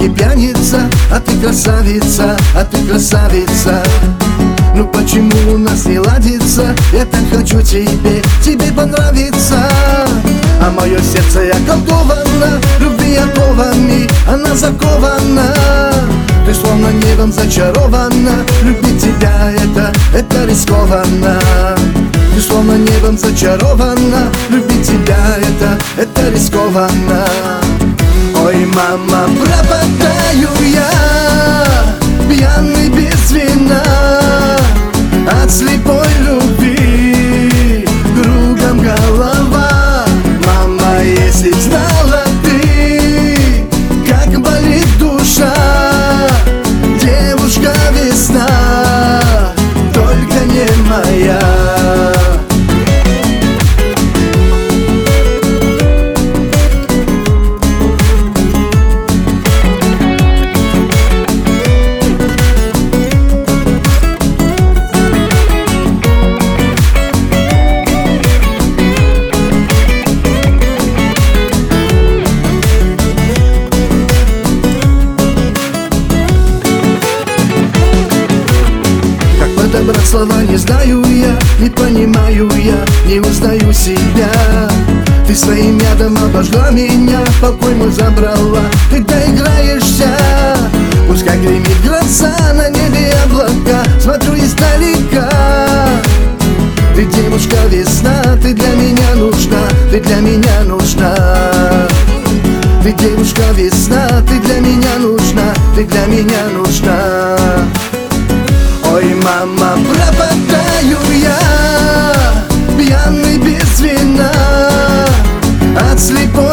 все-таки пьяница, а ты красавица, а ты красавица. Ну почему у нас не ладится? Я так хочу тебе понравиться. А мое сердце околдовано, любви оковами, она закована. Ты словно небом зачарована, любить тебя это рискованно. Ты словно небом зачарована, любить тебя это рискованно. Ой, мама, пропадаю я, пьяный без вина, от слепой любви кругом голова. Мама, если б знала ты, как болит душа, девушка весна, только не моя. Подобрать слова не знаю я, не понимаю я, не узнаю себя. Ты своим ядом обожгла меня, покой мой забрала, ты доиграешься. Пускай гремит гроза, на небе облака, смотрю издалека. Ты девушка весна, ты для меня нужна, ты для меня нужна. Ты девушка весна, ты для меня нужна, ты для меня нужна. Ой, мама, пропадаю я, пьяный без вина, от слепой